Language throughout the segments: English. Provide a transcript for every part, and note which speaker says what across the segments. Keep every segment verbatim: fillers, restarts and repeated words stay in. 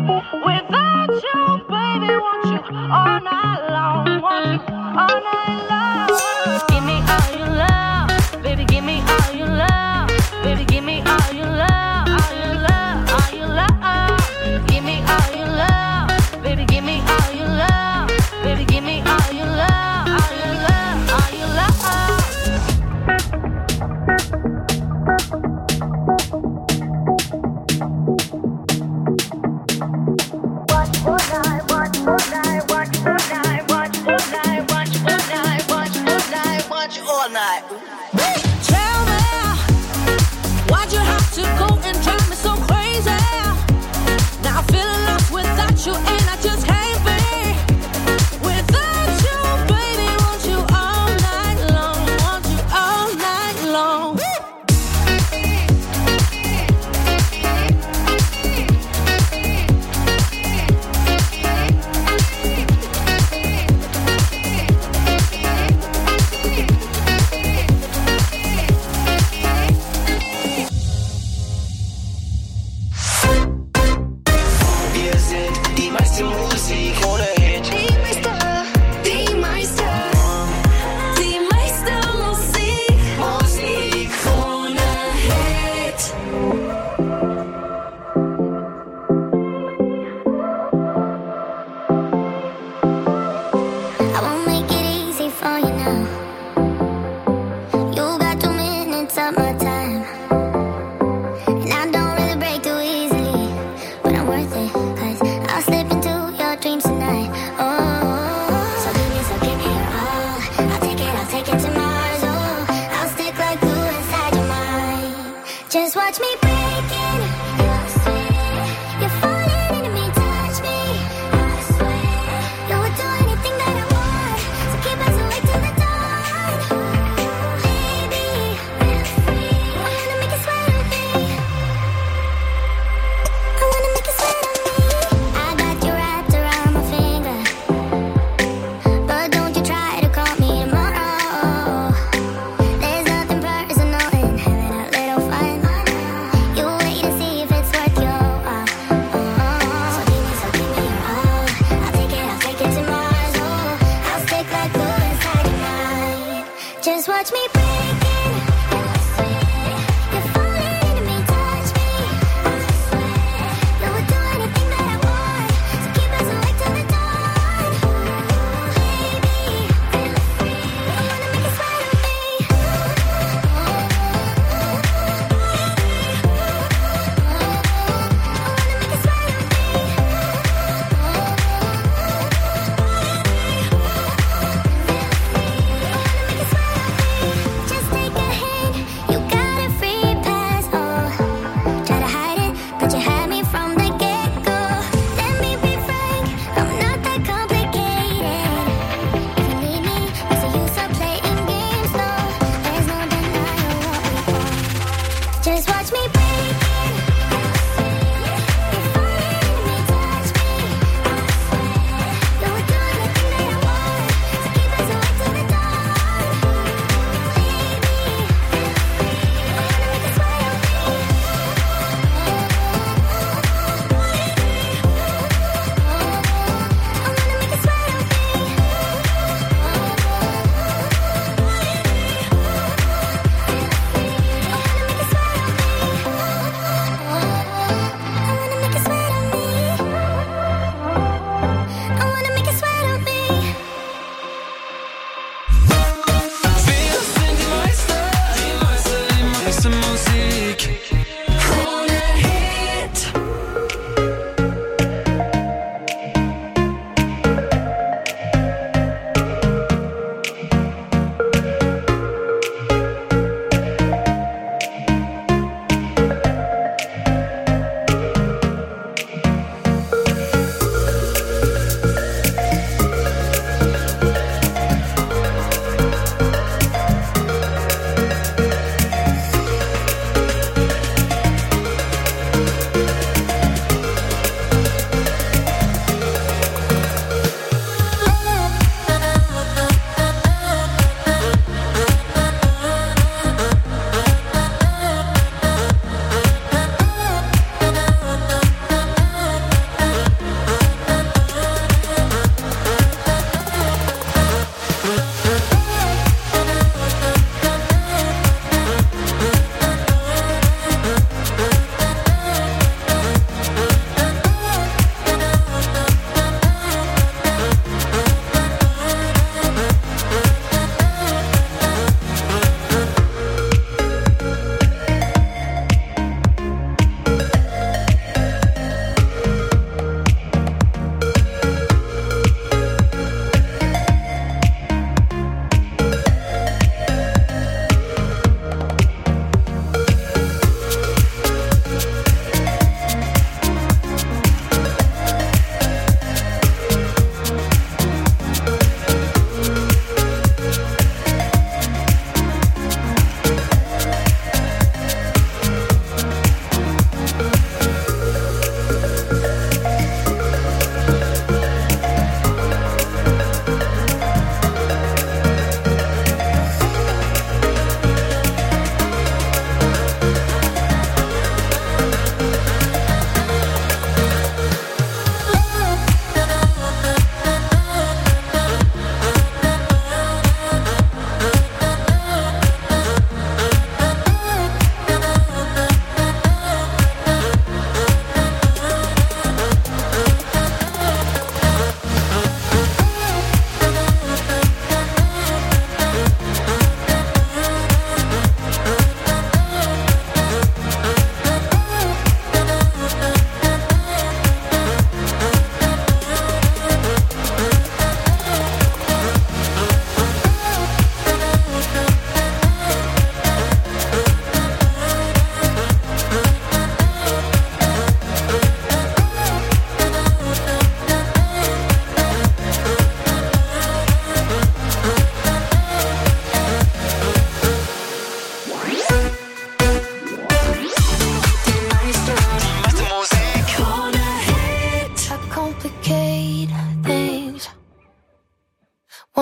Speaker 1: Without you, baby, want you all night long, want you all night long. Give me all your love, baby, give me all your love, baby, give me all your love, all your love, all your love. Give me all your love, baby, give me all your love, baby, give me all your love, all your love, all your love.
Speaker 2: All night.
Speaker 1: Tell me, why'd you have to go and drive me so crazy? Now I'm feeling lost without you, and I just can't be without you, baby. Want you all night long, want you all night long.
Speaker 3: Wir sind die meisten Musiker.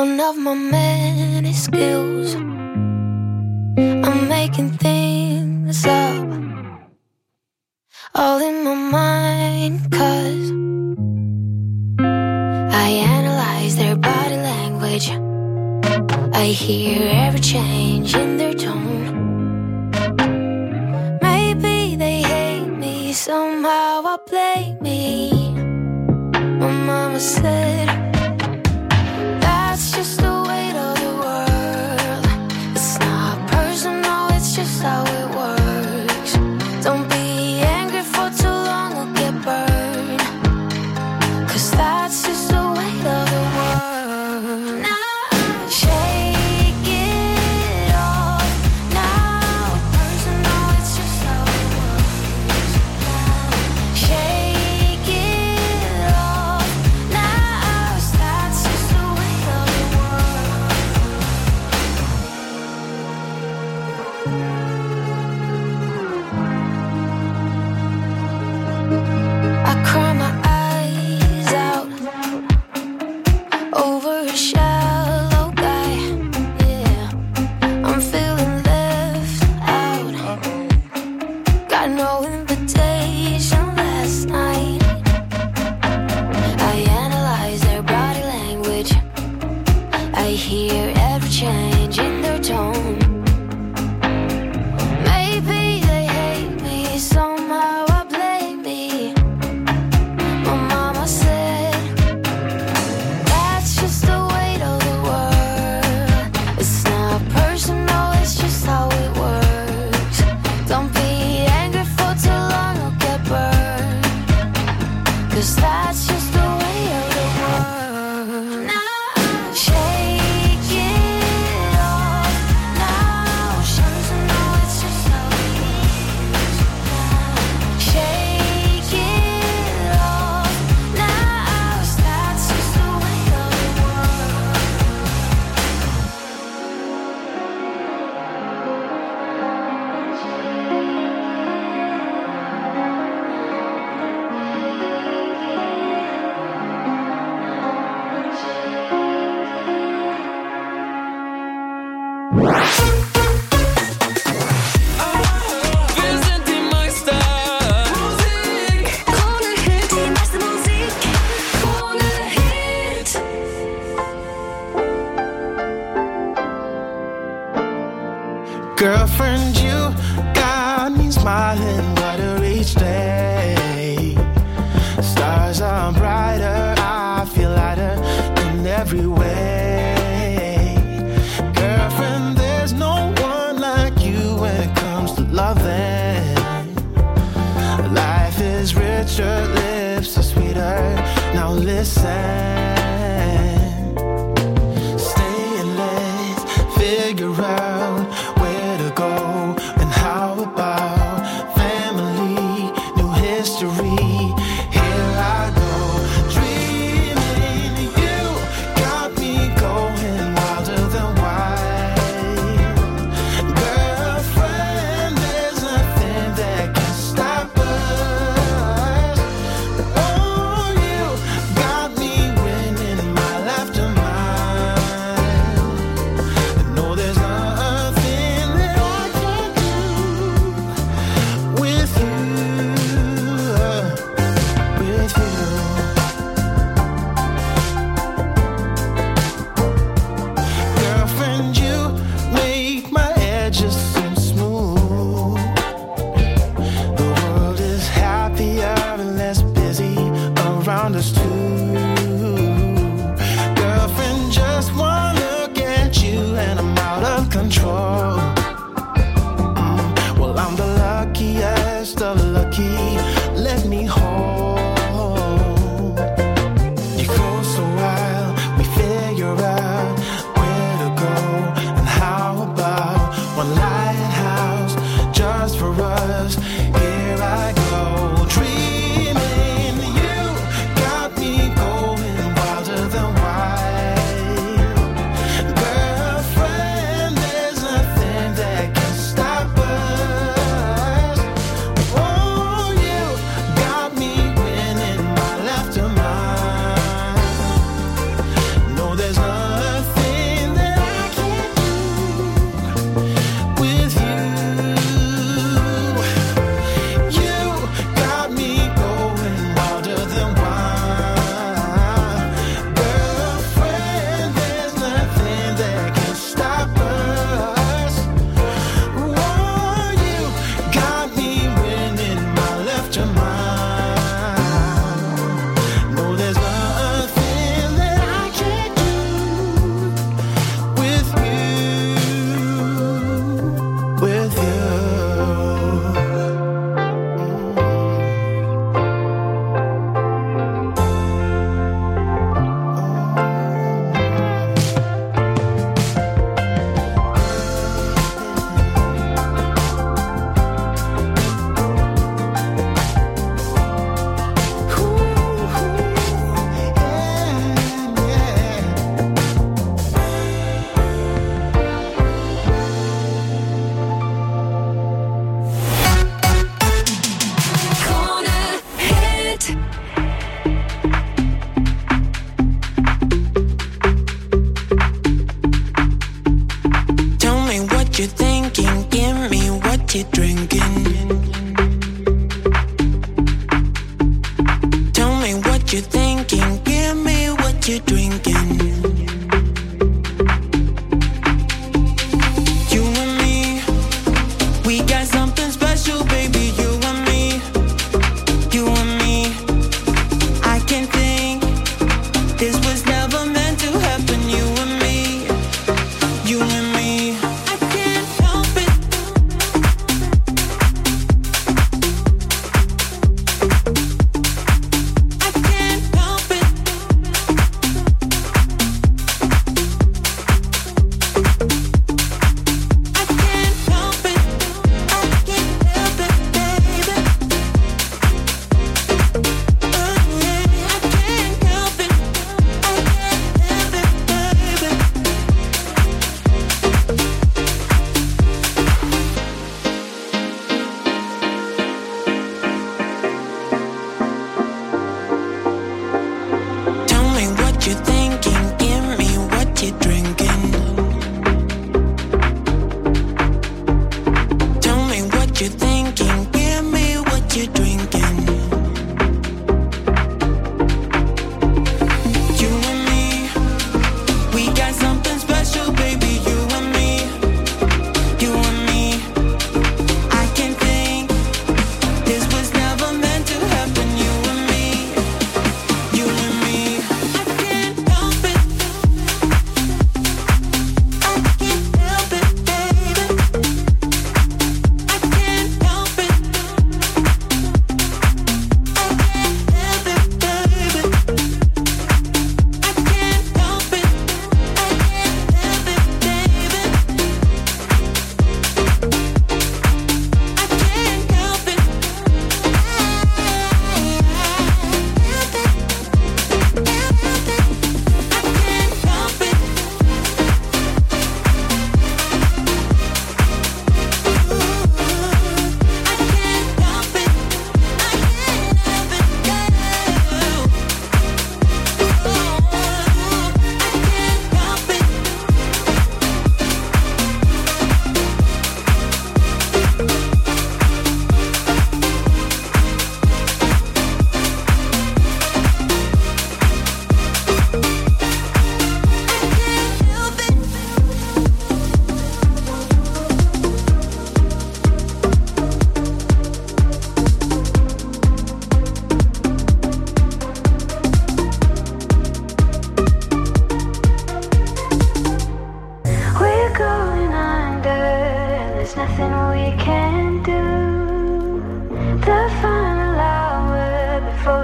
Speaker 3: one of my many skills. I'm making things up, all in my mind, 'cause I analyze their body language. I hear every change in their tone. Maybe they hate me, somehow I blame me. My mama said, that's just the weight of the world. It's not personal, it's just how it works. Don't be angry for too long or get burned, 'cause that's just the weight of the world. Now shake it off. Now personal, it's just how it works. Now shake it off. Now that's just the weight of the world. I cry my eyes out over a shallow guy. Yeah, I'm feeling left out. Got no invitation last night. I analyze their body language. I hear every change in their tone. Maybe they hate me, somehow I blame me. My mama said, that's just the weight of the world. It's not personal, it's just how it works. Don't be angry for too long or get burned, 'cause that's just the way of the world. Now shake it off. Now personal, it's just how it is. Now shake it off. Now that's just the way of the world.
Speaker 4: Wir sind die Meister. Musik. Krone Hit. Die meiste Musik. Krone Hit.
Speaker 5: Girlfriend, you got me smiling brighter each day. Stars are brighter, I feel lighter in every way. Girlfriend, there's no one like you when it comes to loving. Life is richer, lips are sweeter. Now listen. Stay and let's figure out where to go and how about family, new history. Here I go, dreaming you got me going wilder than wild. Girlfriend, there's nothing that can stop us. Oh, you got me winning my laughter mind. No, there's nothing that I can do with you, with you. Girlfriend, you make my edges seem smooth. The world is happier and less busy around us too. Girlfriend, just one look at you and I'm out of control. Mm, well, I'm the luckiest of the lucky. Let me hold you close a while. We figure out where to go and how about one lighthouse just for us. Here I go, dreaming you got me going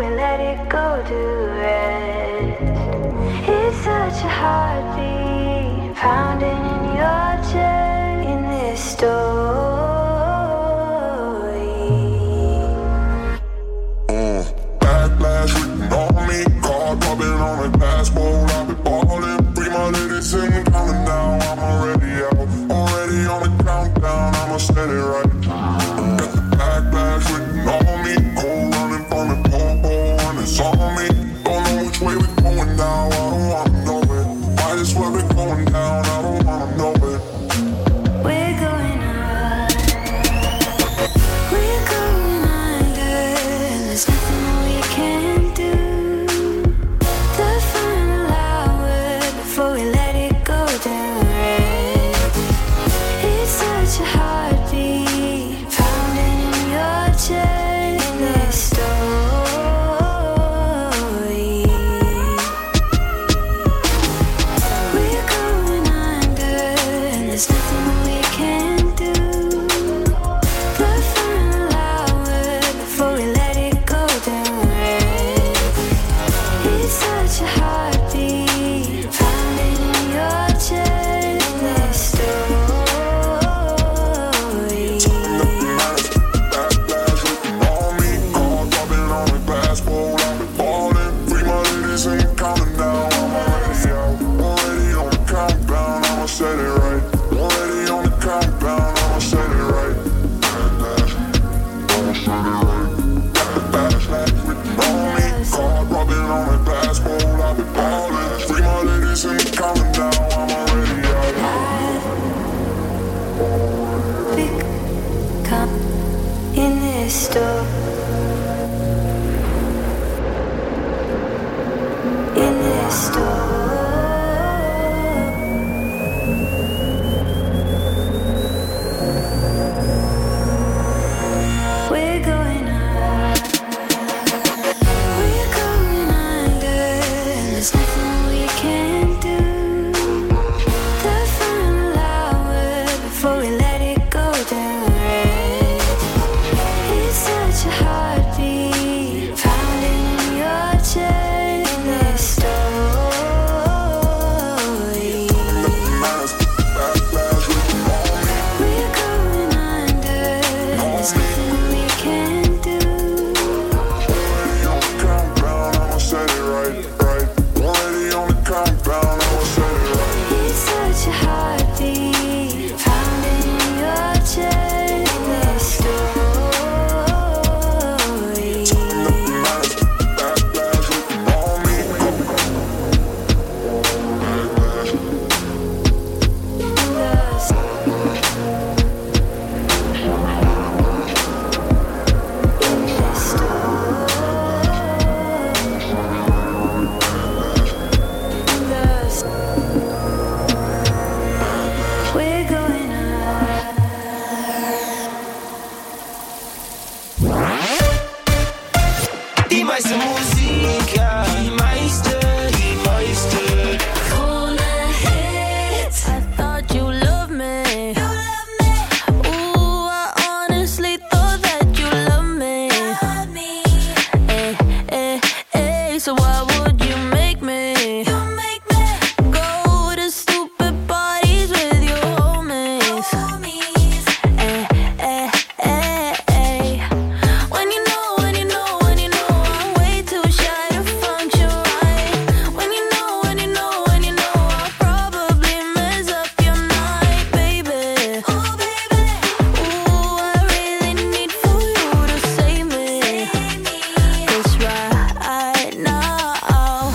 Speaker 3: we let it go to rest. It's such a heartbeat pounding in your chest in this story.
Speaker 6: Uh, backlash written on me, card rubbing on a passport. I've been ballin', free my lady sitting calling now. I'm already out, already on the countdown. I'ma set it right. Got the backlash written on me, cold running from the popo, and it's on me. Don't know which way we're going now. I don't wanna know it. Might as well be going down. I don't wanna know it.
Speaker 3: We're going up, we're going under, and there's nothing we can do. The final hour before we let it go to rest. It's such a heartbeat pounding in your chest in this story. We're going under, and there's nothing we can do. The final hour before we let it go to rest. It's such a heartbeat pounding in your chest in this story.
Speaker 6: Backlash written on me, card rubbing on a passport. I've been ballin', free my ladies ain't counting now. I'm already out, already on the countdown. I'ma set it right. Already on the countdown. I'ma set it right. Backlash, I'ma set it right. Got the backlash written on me, card rubbing on a passport. I've been ballin', free my ladies ain't counting now. I'm already out.
Speaker 3: Big cup in this store. In this store. We're going up, we're going under, and there's nothing we can do. The final hour before we let it go to rest. It's such a heartbeat pounding in your chest in this story.
Speaker 6: Backlash written on me.
Speaker 3: We're going under, there's nothing we can do.
Speaker 6: Already on the countdown, I'ma set it right, right. Already on the countdown, I'ma set it right.
Speaker 3: It's such a heartbeat pounding in your chest in this story.
Speaker 6: Backlash written on me.
Speaker 3: We're going up.
Speaker 5: Die meiste Musik, ja. Die meiste, die meiste.
Speaker 1: I thought you loved me. Ooh, I honestly thought that you loved me. Eh, eh, eh, so why would you make me go to stupid parties with your homies? Eh, eh, eh, eh. When you know, when you know, when you know I'm way too shy to function right. When you know, when you know, when you know I'll probably mess up your night, baby. Oh, baby. Ooh, I really need for you to save me. 'Cause right now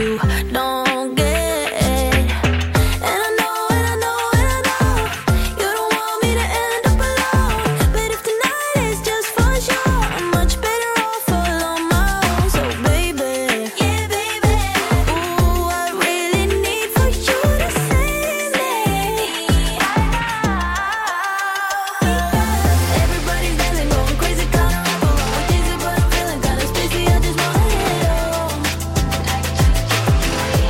Speaker 3: you don't get. And I know, and I know, and I know you don't want me to end up alone. But if tonight is just for sure, I'm much better off all on my own. So baby, yeah baby, ooh, I really need for you to save me right now. Everybody's dancing, going crazy, kinda rough, along with dizzy, but I'm feeling kinda spacey. I just wanna hit 'em.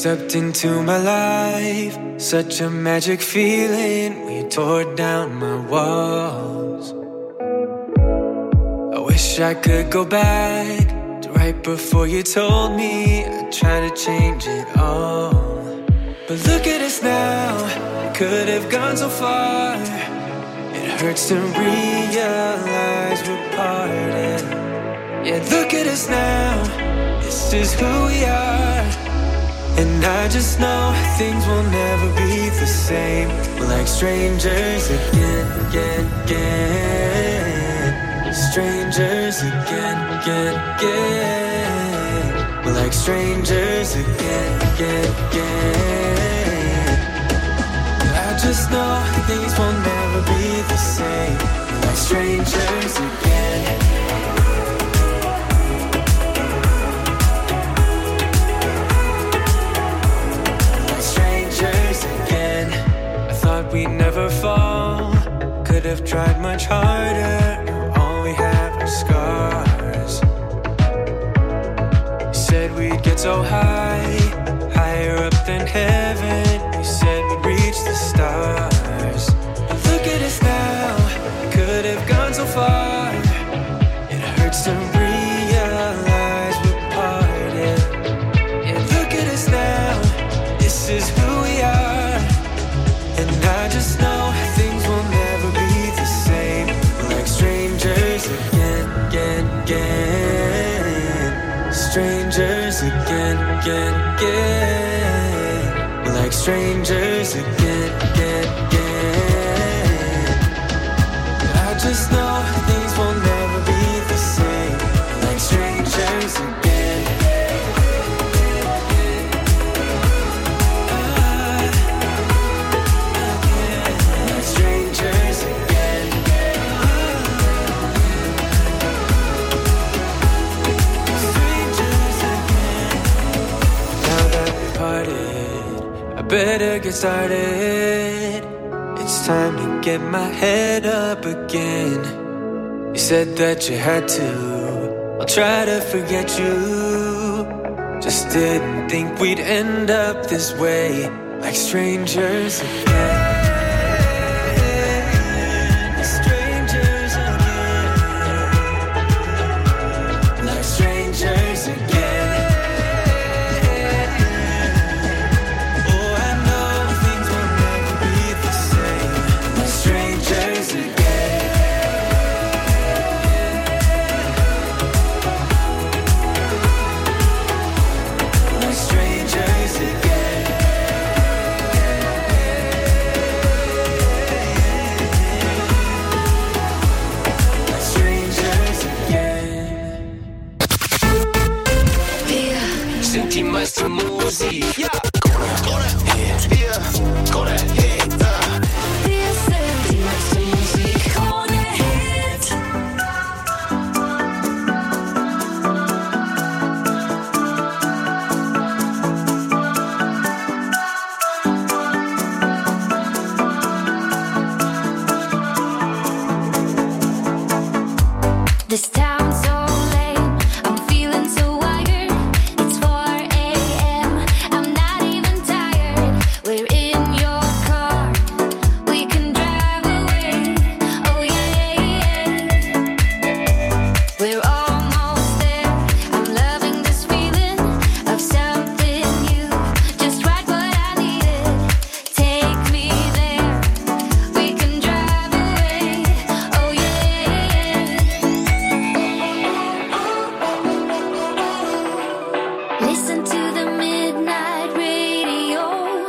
Speaker 7: stepped into my life, such a magic feeling. We tore down my walls. I wish I could go back to right before you told me I'd try to change it all. But look at us now, we could have gone so far. It hurts to realize we're parted. Yeah, look at us now, this is who we are. And I just know things will never be the same. We're like strangers again, again, again. Strangers again, again, again. We're like strangers again, again, again. I just know things will never be the same. We're like strangers again. We'd never fall, could have tried much harder. Now all we have are scars. You said we'd get so high, higher up than heaven. You said we'd reach the stars. But look at us now, could have gone so far. It hurts to realize we're parted. Yeah, look at us now, this is who we are. And I just know things will never be the same. We're like strangers again, again, again. Strangers again, again, again. We're like strangers again, again, again. I just know things will never be the same. We're like strangers again. Better get started. It's time to get my head up again. You said that you had to. I'll try to forget you. Just didn't think we'd end up this way, like strangers again. Strangers again. Like strangers again.
Speaker 4: Maestro Musi, ja, go ahead, yeah, go ahead, uh. Wir sind die Maestro Musik ohne Hit. This town's so lame, I'm feeling so wired. It's four a.m., I'm not even tired. We're in your car, we can drive away. Oh yeah, we're almost there. I'm loving this feeling of something new, just right what I needed. Take me there, we can drive away. Oh yeah. Listen to the midnight radio.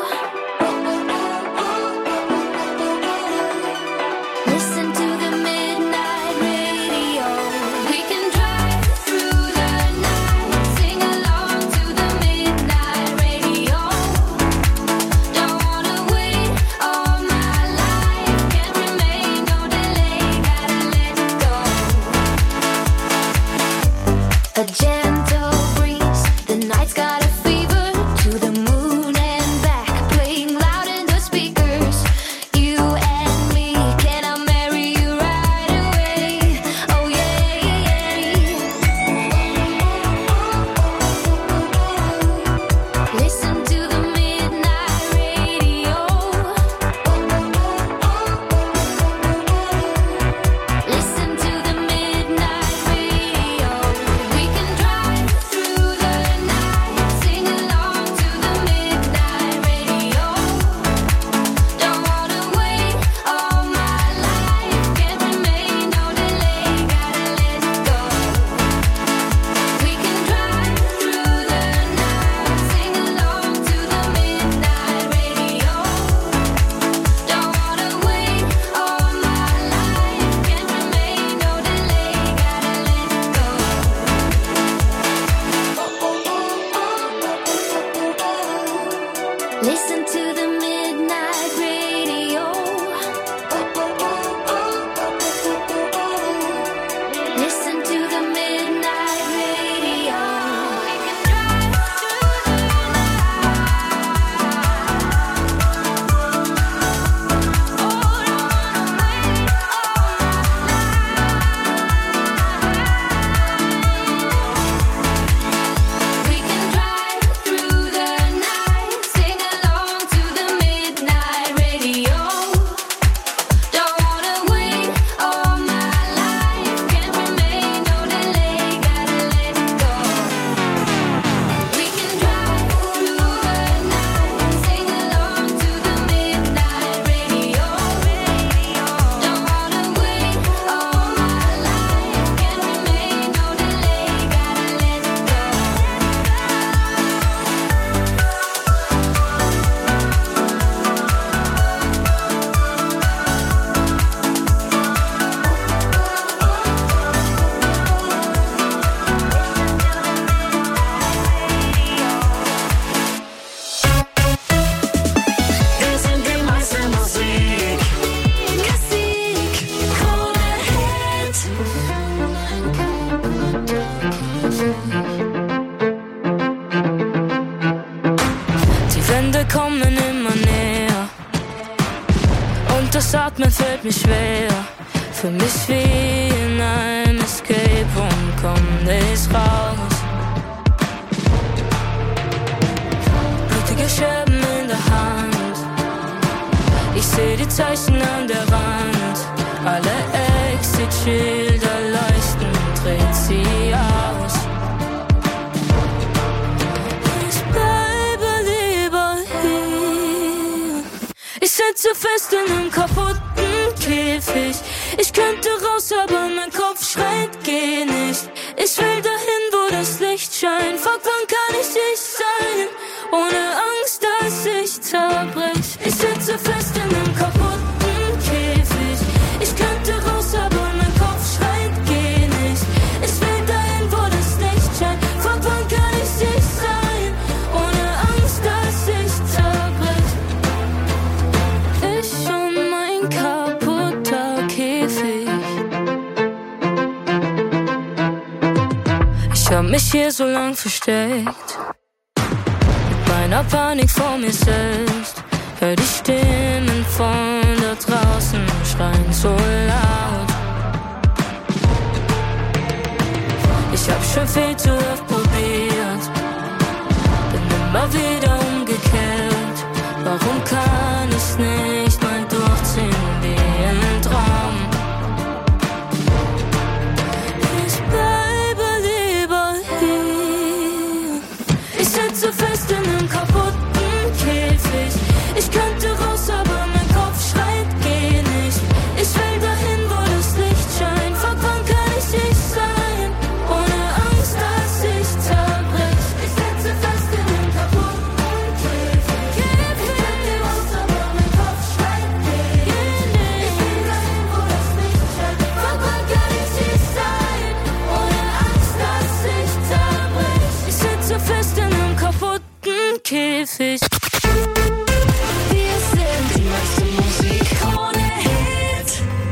Speaker 4: Listen to the midnight radio. We can drive through the night, sing along to the midnight radio. Don't wanna wait all my life, can't remain, no delay, gotta let go. A gentle breeze, the night's got a fever. To the moon and back, playing loud in the speakers. You and me, can I marry you right away? Oh yeah. Listen to
Speaker 3: fällt mir schwer. Für mich wie in einem Escape Room, komm nicht raus. Blutige Scherben in der Hand, ich seh die Zeichen an der Wand. Alle Exit-Schilder leuchten, dreht sie aus. Ich bleibe lieber hier. Ich sitze fest in einem kaputten Käfig. Ich könnte raus, aber mein Kopf schreit, geh nicht. Ich will dahin, wo das Licht scheint. Fuck, wann kann ich ich sein? Ohne Angst, dass ich zerbrech. Ich sitze fest in einem kaputten Käfig. Ich könnte raus, aber mein Kopf schreit, geh nicht. Ich will dahin, wo das Licht scheint. Fuck, wann kann ich ich sein? Ohne Angst, dass ich zerbrech. Ich und mein kaputter Käfig. Ich hab mich hier so lang versteckt, mit meiner Panik vor mir selbst. Hör die Stimmen von da draußen schreien so laut. Ich hab schon viel zu oft probiert, bin immer wieder umgekehrt. Warum kann ich's nicht mal durchziehen wie ein Traum? Ich bleibe lieber hier. Ich sitze fest in einem kaputten Käfig. Ich könnte raus, aber mein Kopf schreit, geh nicht. Ich will dahin, wo das Licht scheint. Fuck, wann kann ich ich sein? Ohne Angst, dass ich zerbrech. Ich sitze fest in einem kaputten Käfig. Ich könnte raus, aber mein Kopf schreit, geh nicht. Ich will dahin, wo das Licht scheint. Fuck, wann kann ich ich sein? Ohne Angst, dass ich zerbrech. Ich sitze fest in einem kaputten Käfig. Wir sind die meiste Musik ohne Hit.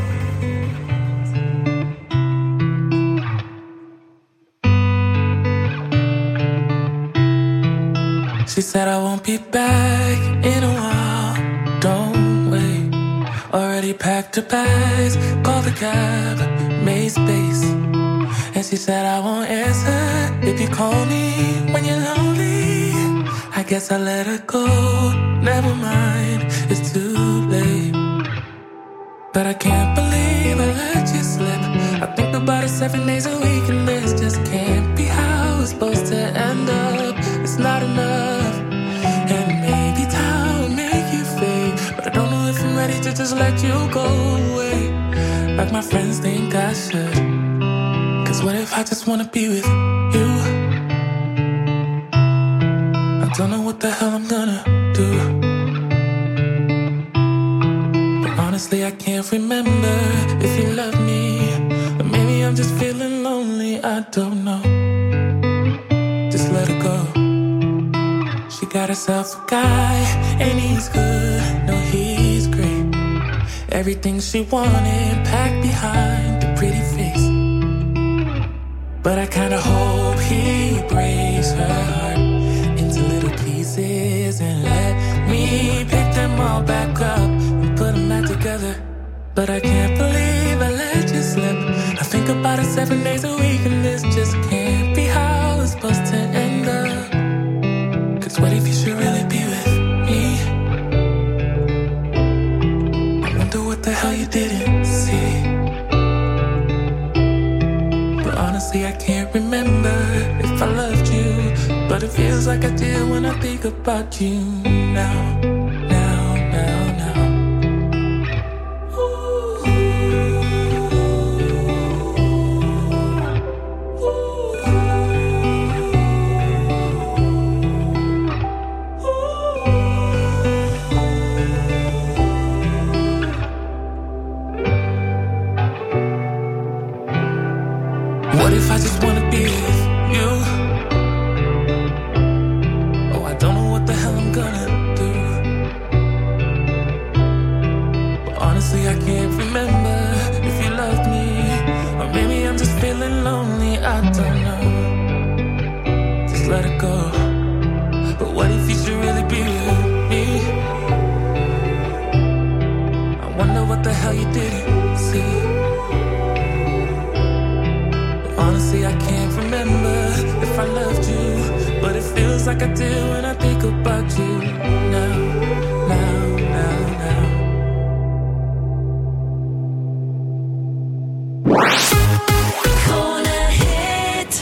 Speaker 8: She said I won't be back in a while. Don't wait. Already packed her bags, called the cab, made space. And she said I won't answer if you call me when you're lonely. I guess I let her go. Never mind, it's too late. But I can't believe I let you slip. I think about it seven days a week, and this just can't be how it's supposed to end up. It's not enough. And maybe time will make you fade, but I don't know if I'm ready to just let you go away like my friends think I should. Cause what if I just wanna be with you? I don't know what the hell I'm gonna do. But honestly, I can't remember if you love me, or maybe I'm just feeling lonely, I don't know. Just let her go. She got herself a guy, and he's good, no he's great. Everything she wanted packed behind the pretty face. But I kinda hope he breaks her heart into little pieces and let me pick them all back up and put them back together. But I can't believe I let you slip. I think about it seven days a week, and this just can't be how it's supposed to end up. Cause what if you should really be with me? I wonder what the hell you didn't see. But honestly, I can't remember if I loved you, but it feels like I did when I think about you now. Now, now, now. What if I just wanna be with you? Oh, I don't know what the hell I'm gonna do. But honestly, I can't remember if you loved me, or maybe I'm just feeling lonely, I don't know. Just let it go. But what if you should really be with me? I wonder what the hell you did. like I did when I think about you. Now, now, now, now.
Speaker 3: Corner hit.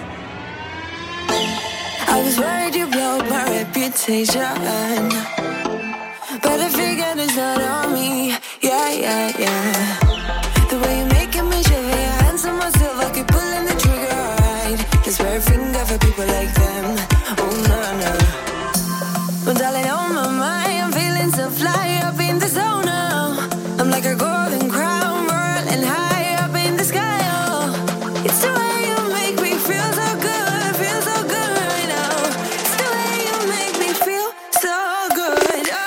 Speaker 3: I was worried you blow my reputation, but I figured it's not on me. Yeah, yeah, yeah. The way you're making me shiver, your hands on myself, I keep pulling the trigger, right? Just wear a finger for people like them. Oh, no, no. Well, darling, on my mind, I'm feeling so fly up in the zone now. I'm like a golden crown, whirling high up in the sky, oh. It's the way you make me feel so good, feel so good right now. It's the way you make me feel so good, oh.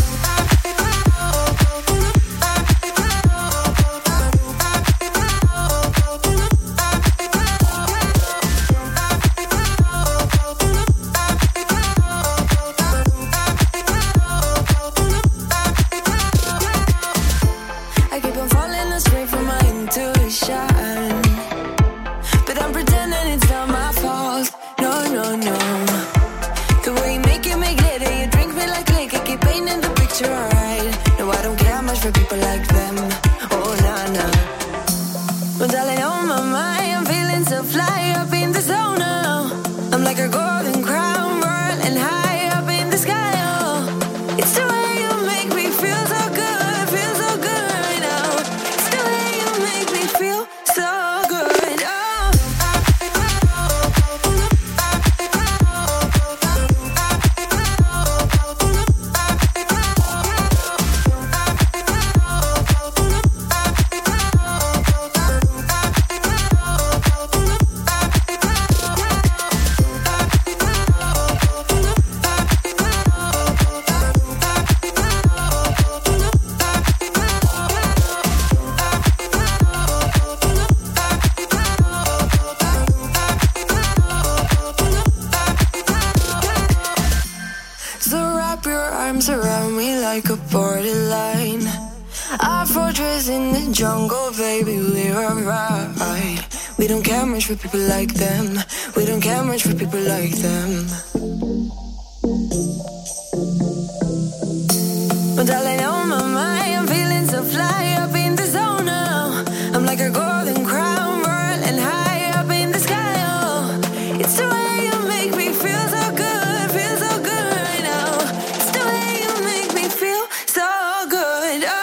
Speaker 3: I keep on falling astray from my intuition, but I'm pretending it's not my fault. No, no, no. The way you make it, make glitter, you drink me like liquor, keep painting the picture, alright. No, I don't care much for people like them. Oh, nah, nah. Well, darling, on my mind, I'm feeling so fly up in the zone now. I'm like a golden crown, whirling high up in the sky, oh. It's the way you make me feel so good, feel so good right now. It's the way you make me feel so good, oh. So wrap your arms around me like a borderline. Our fortress in the jungle, baby, we're alright. We don't care much for people like them. We don't care much for people like them. But darling, on my mind, I'm feeling so fly up in the zone now. I'm like a golden crown, whirling high up in the sky, oh. It's the way you make me feel so good, feel so good right now. It's the way you make me feel so good, oh.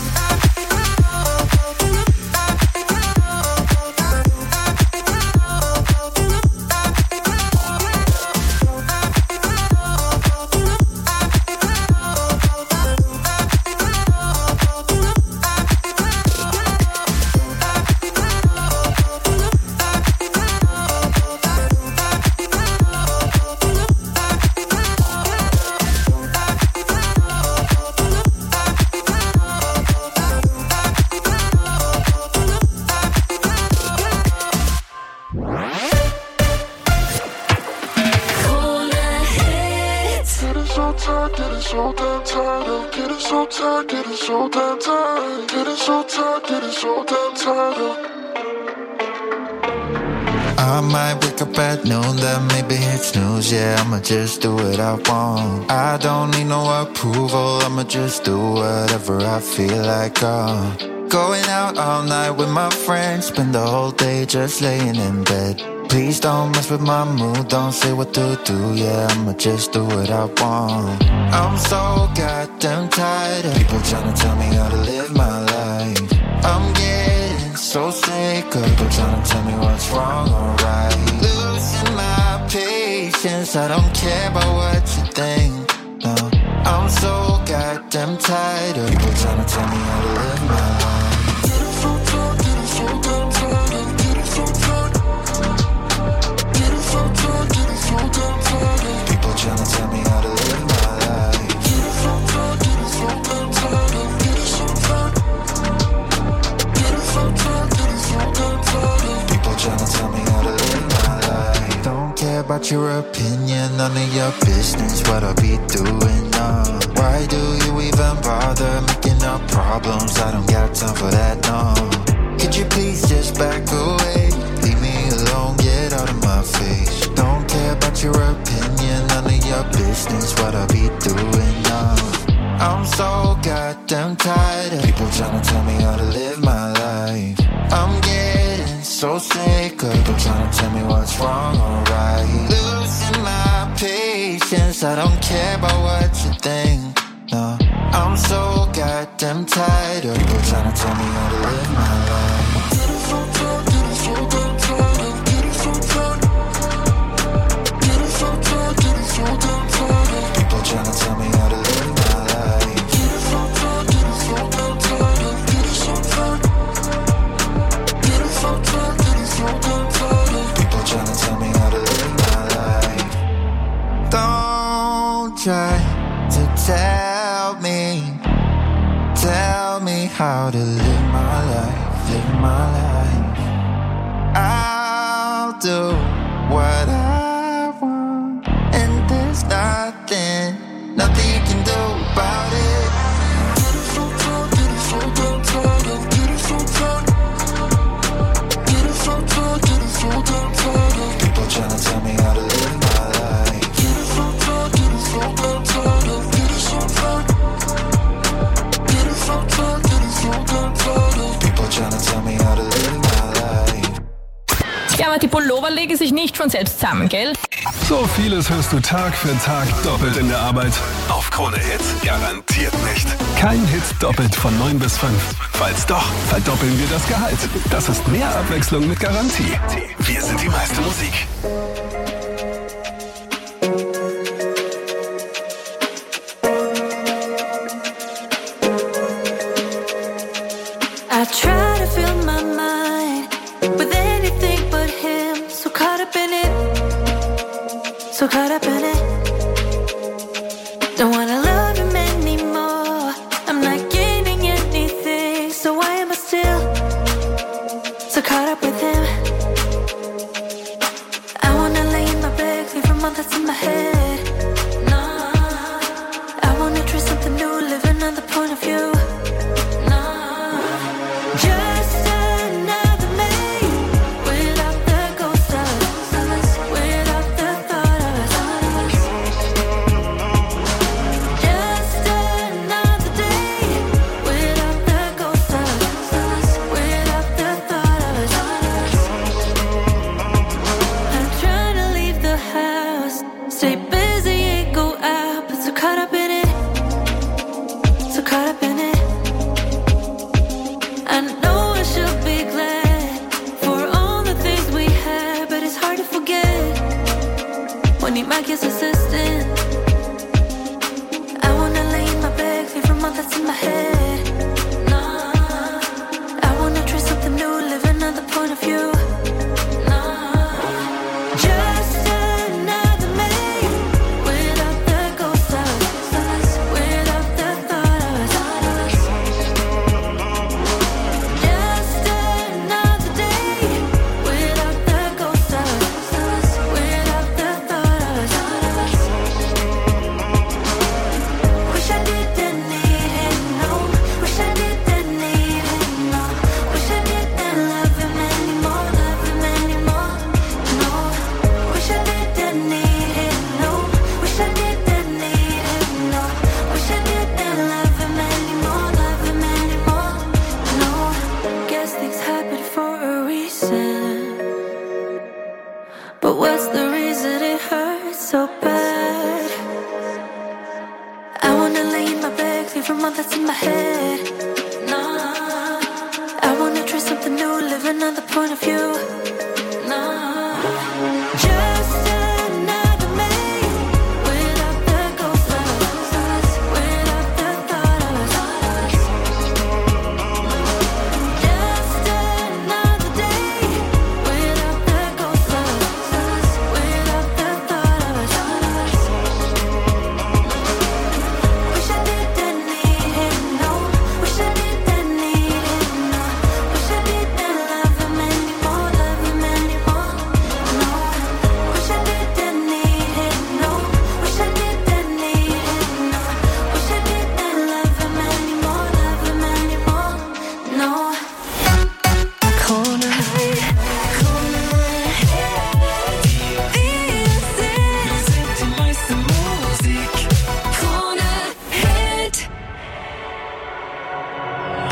Speaker 9: I might wake up at noon, then maybe hit snooze. Yeah, I'ma just do what I want. I don't need no approval, I'ma just do whatever I feel like. uh. Going out all night with my friends, spend the whole day just laying in bed. Please don't mess with my mood, don't say what to do. Yeah, I'ma just do what I want. I'm so goddamn tired of people trying to tell me how to live my life. I'm getting so sick of people trying to tell me what's wrong or right. Losing my patience, I don't care about what you think. No, I'm so goddamn tired of people trying to tell me how to live my life. Getting so tired, getting so damn tired of getting so tired. Getting so tired, getting so damn tired of people trying to tell me how to live my life. Getting so tired, getting so damn tired of getting so tired. Getting so tired, getting so damn tired of people trying to tell me how to live my life. Don't care about your opinion, none of your business what I be doing. Uh. Why do you even bother making up problems? I don't got time for that, no. Could you please just back away? Leave me alone, get out of my face. Don't care about your opinion, trying to tell me how to live my life. I'm getting so sick of people trying to tell me what's wrong or right. Losing my patience, I don't care about what you think. No, I'm so goddamn tired of people trying to tell me how to live my life. Getting so tired, getting so damn tired, getting so tired. Getting so tired, getting so damn tired. People trying to tell me how to live my life. Getting so tired, getting so damn tired, getting so tired. Getting so tired, getting so damn tired. People trying to tell me how to live my life. Don't try to tell me, tell me how to live my life, live my life. I'll do what I want, and there's nothing, nothing you can do about it. Getting so tired, getting so damn tired, getting so tired. Getting so tired, getting so damn tired. People trying to tell me how to live my life. Getting so tired, getting so damn tired, getting so tired. Getting so tired, getting so damn tired. People trying to tell me how to live my life.
Speaker 10: Ja, aber die Pullover legen sich nicht von selbst zusammen, gell?
Speaker 11: So vieles hörst du Tag für Tag doppelt in der Arbeit.
Speaker 12: Auf Krone Hit garantiert nicht.
Speaker 11: Kein Hit doppelt von neun bis fünf. Falls doch, verdoppeln wir das Gehalt. Das ist mehr Abwechslung mit Garantie.
Speaker 12: Wir sind die meiste Musik.
Speaker 3: I try to fill my mind with anything but him. So caught up in it, so caught up in it. Don't wanna love him anymore. I'm not gaining anything, so why am I still so caught up with him? I wanna lay in my bed, clear from all that's in my head. No, I wanna try something new, live another point of view. Just another me without the ghost of us, without the thought of us. Just another day without the ghost of us, without the thought of us. I'm trying to leave the house, stay busy and go out, but so caught up in it, so caught up in it. I know I should be glad for all the things we had, but it's hard to forget when you're my kid's assistant. I wanna lay in my bed, clear from all that's in my head. No, I wanna try something new, live another point of view. No, just another me without the ghost of us, without the thought of us. Just another day without the ghost of us, without the thought of us. Wish I didn't need him, no. Wish I didn't need him, no. Wish I didn't love him anymore, love him anymore, no. Wish I didn't need him, no. Wish I didn't need him, no. Wish I didn't love him anymore, love him anymore, no. Guess things happen for a reason, but what's the reason it hurts so bad? I wanna lay in my bed, clear from all that's in my head. No, I wanna try something new, live another point of view. No, just another me without the ghost of us, without the thought of us. Just another day without the ghost of us, without the thought of us. Wish I didn't need him, no. Wish I didn't need him, no. Wish I didn't love him anymore, love him anymore, no.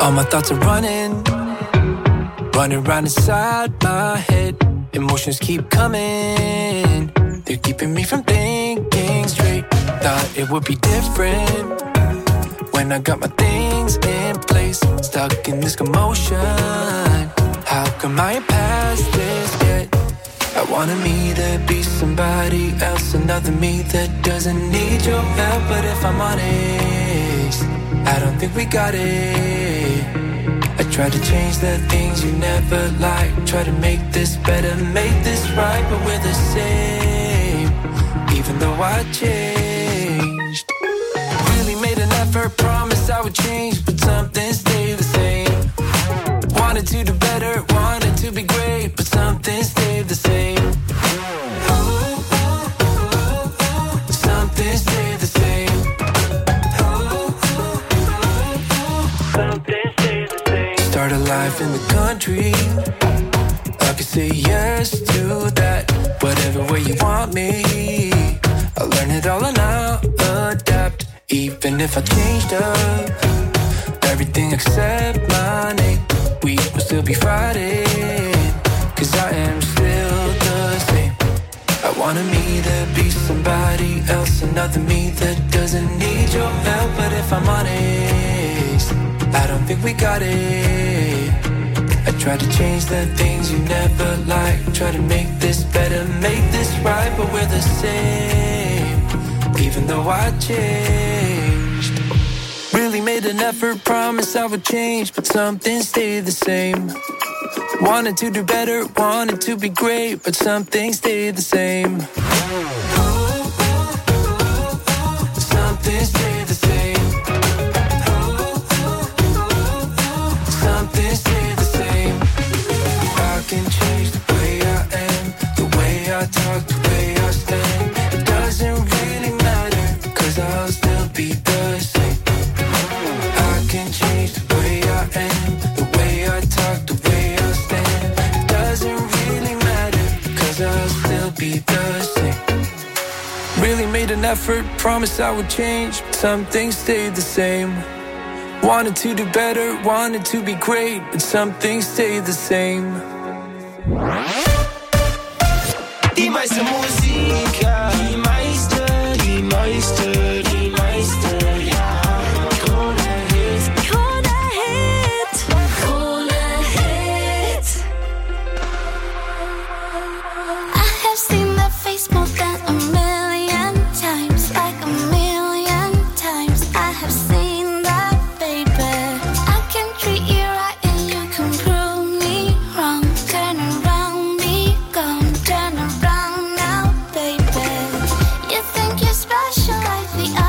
Speaker 7: All my thoughts are running, running round inside my head. Emotions keep coming, they're keeping me from thinking straight. Thought it would be different when I got my things in place. Stuck in this commotion, how come I ain't past this yet? I wanted me to be somebody else, another me that doesn't need your help. But if I'm honest, I don't think we got it. I try to change the things you never liked, try to make this better, make this right, but we're the same, even though I changed. Really made an effort, promised I would change, but something stayed the same. Wanted to do better, wanted to be great, but something stayed the same. Something stayed the same. Something stayed the same. Start a life in the country, I could say yes to that. Whatever way you want me, I'll learn it all and I'll adapt. Even if I changed up everything except my name, we will still be fighting, cause I am still the same. I wanted me to be somebody else, another me that doesn't need your help. But if I'm honest, I don't think we got it. I tried to change the things you never liked, try to make this better, make this right, but we're the same, even though I changed. Really made an effort, promised I would change, but something stayed the same. Wanted to do better, wanted to be great, but something stayed the same. Something stayed the same. Something stayed the same. I can change the way I am, the way I talk, the way I stand. It doesn't really matter, cause I'll still be the same. I can change the way I am, the way I talk, the way I stand. It doesn't really matter, cause I'll still be the same. Really made an effort, promised I would change, but some things stayed the same. Wanted to do better, wanted to be great, but some things stayed the same.
Speaker 5: Die meiste Musik, ja. Die meiste, die meiste, die meiste, ja. Krone Hit.
Speaker 3: Krone Hit. Krone Hit. I have seen that face more than a million times, like a million times. I have seen that, baby. I can treat you right and you can prove me wrong. Turn around, be gone. Turn around now, baby. You think you're special like the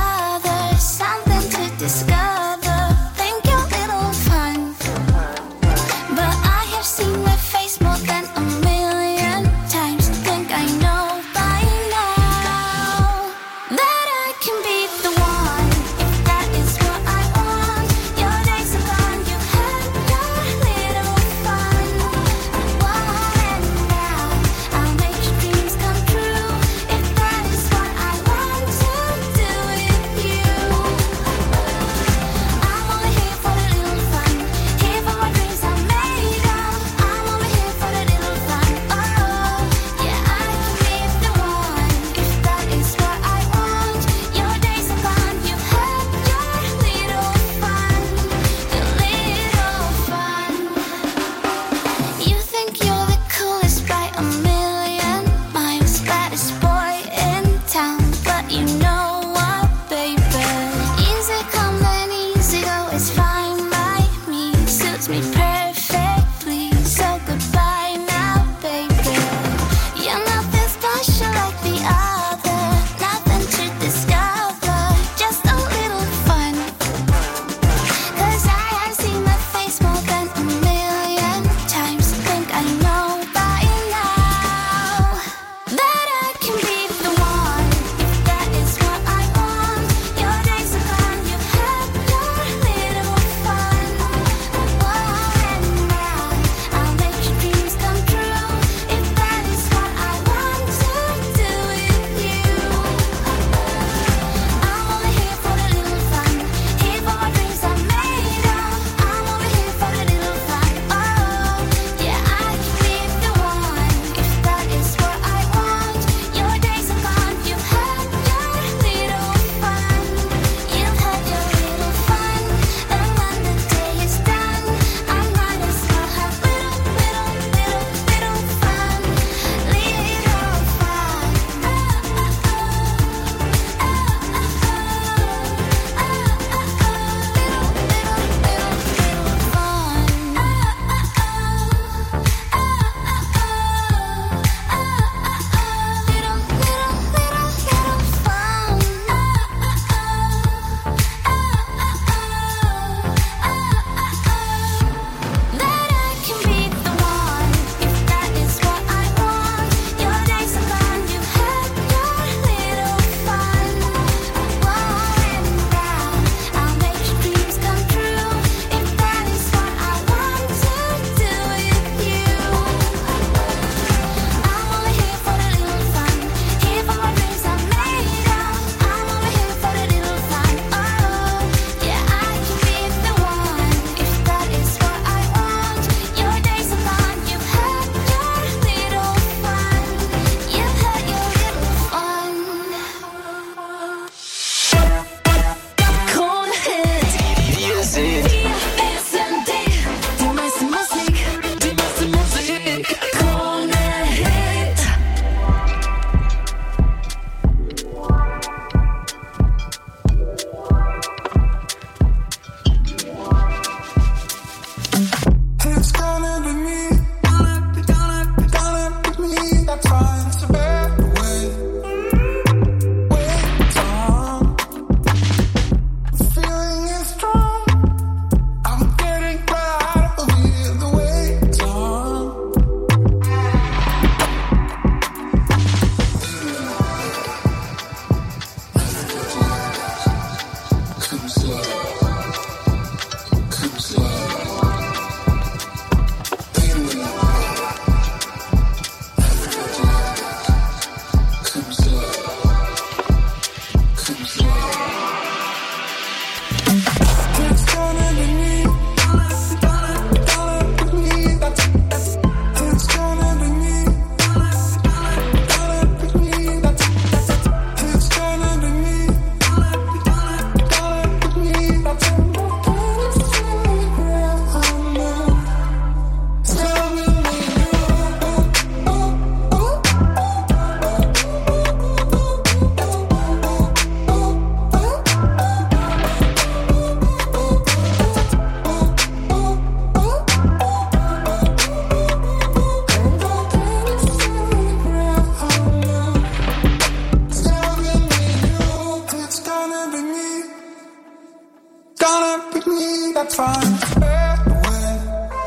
Speaker 5: find a better way.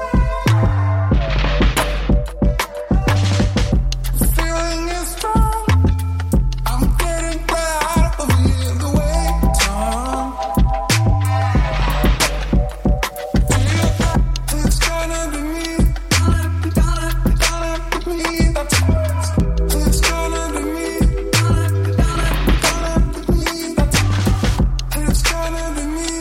Speaker 5: The feeling is strong. I'm getting right over here the way it's on. It's gonna be me. It's gonna be me. That's it's gonna be me. It's gonna be me.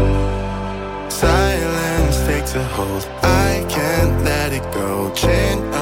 Speaker 13: Silence takes a hold. I can't let it go. Chain